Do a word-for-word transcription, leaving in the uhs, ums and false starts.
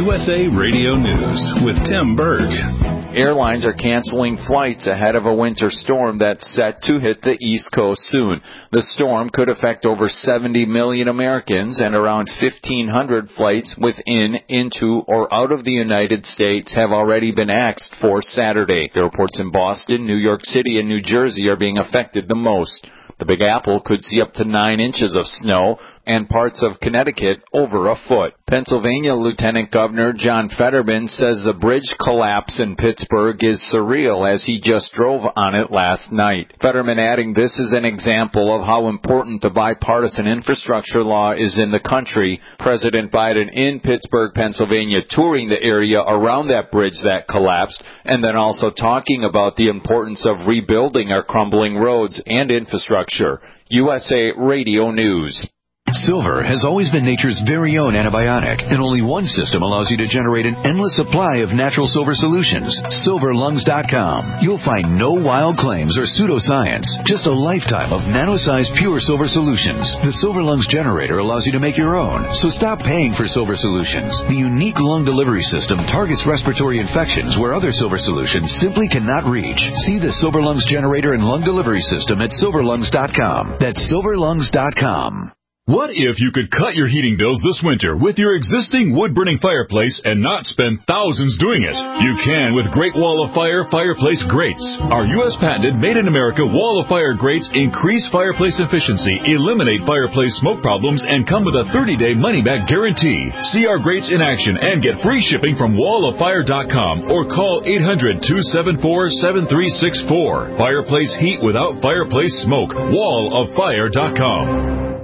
U S A Radio News with Tim Berg. Airlines are canceling flights ahead of a winter storm that's set to hit the East Coast soon. The storm could affect over seventy million Americans, and around fifteen hundred flights within, into, or out of the United States have already been axed for Saturday. Airports in Boston, New York City, and New Jersey are being affected the most. The Big Apple could see up to nine inches of snow, and parts of Connecticut over a foot. Pennsylvania Lieutenant Governor John Fetterman says the bridge collapse in Pittsburgh is surreal as he just drove on it last night. Fetterman adding this is an example of how important the bipartisan infrastructure law is in the country. President Biden in Pittsburgh, Pennsylvania, touring the area around that bridge that collapsed, and then also talking about the importance of rebuilding our crumbling roads and infrastructure. U S A Radio News. Silver has always been nature's very own antibiotic, and only one system allows you to generate an endless supply of natural silver solutions. silver lungs dot com. You'll find no wild claims or pseudoscience, just a lifetime of nano-sized pure silver solutions. The Silver Lungs generator allows you to make your own, so stop paying for silver solutions. The unique lung delivery system targets respiratory infections where other silver solutions simply cannot reach. See the Silver Lungs generator and lung delivery system at silver lungs dot com. That's silver lungs dot com. What if you could cut your heating bills this winter with your existing wood-burning fireplace and not spend thousands doing it? You can with Great Wall of Fire fireplace grates. Our U S patented made-in-America Wall of Fire grates increase fireplace efficiency, eliminate fireplace smoke problems, and come with a thirty-day money-back guarantee. See our grates in action and get free shipping from wall of fire dot com or call eight hundred, two seven four, seven three six four. Fireplace heat without fireplace smoke. wall of fire dot com.